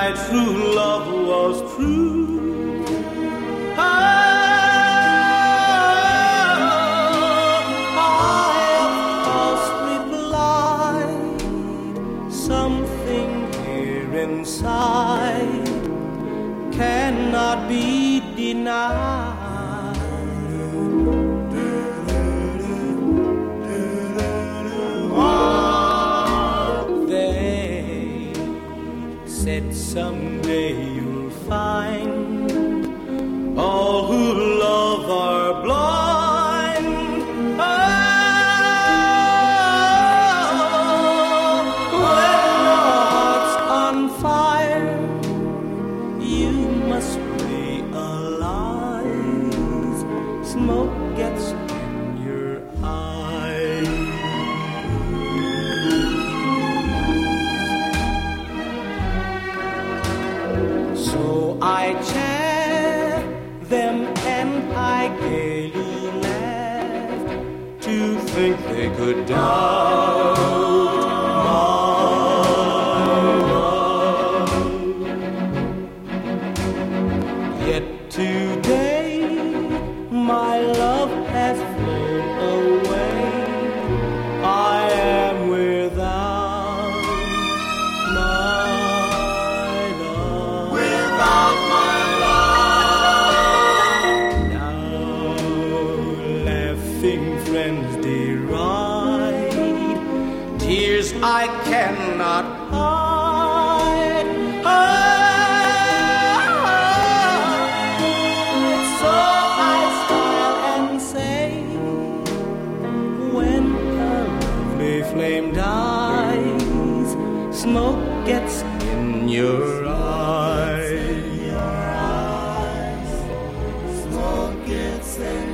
true love was true. I have falsely replied. Something here inside cannot be denied. Someday you'll find all who love are blind. Oh, when your heart's on fire, you must realize smoke gets in your eyes. I chaff them and I gaily laughed to think they could doubt my love. Yet today my love has flown away. I am without my friends deride, tears I cannot hide. So I smile and say, when a lovely flame dies, smoke gets in your eyes. Smoke gets in